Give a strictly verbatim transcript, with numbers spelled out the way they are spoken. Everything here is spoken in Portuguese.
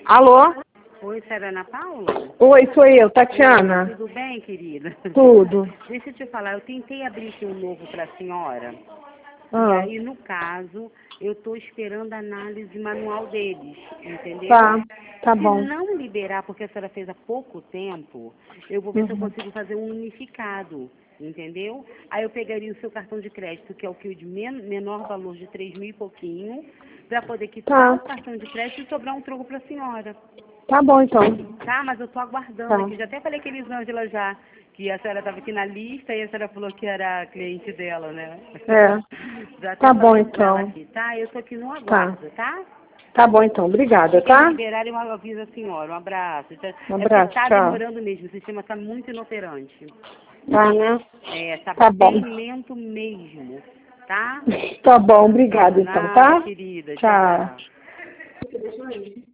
Alô? Oi, senhora Ana Paula? Oi, sou eu, Tatiana. Oi, tudo bem, querida? Tudo. Deixa eu te falar, eu tentei abrir aqui um novo para a senhora. Ah, E aí, no caso, eu estou esperando a análise manual deles, entendeu? tá, tá Se bom. não liberar, porque a senhora fez há pouco tempo, eu vou ver se eu Uhum. consigo fazer um unificado, entendeu? Aí eu pegaria o seu cartão de crédito, que é o que o de men menor valor de três mil e pouquinho, para poder quitar Tá, o cartão de crédito e sobrar um troco para a senhora. tá bom então. Tá, mas eu tô aguardando Tá. aqui. Já até falei com a Elisângela já, que a senhora estava aqui na lista e a senhora falou que era cliente dela, né? É, Já até tá bom falei com ela então. aqui, tá? Eu tô aqui no Tá, aguardo, tá? tá bom então, obrigada, Assim que eles tá? liberarem, eu aviso a senhora. Um abraço. Tá- Um É porque abraço, tá tchau. demorando mesmo, o sistema tá muito inoperante. Tá, né? É, tá Tá bom. bem lento mesmo, tá? Tá bom, Tá, obrigada então, nada, tá? querida. Tchau. Tchau.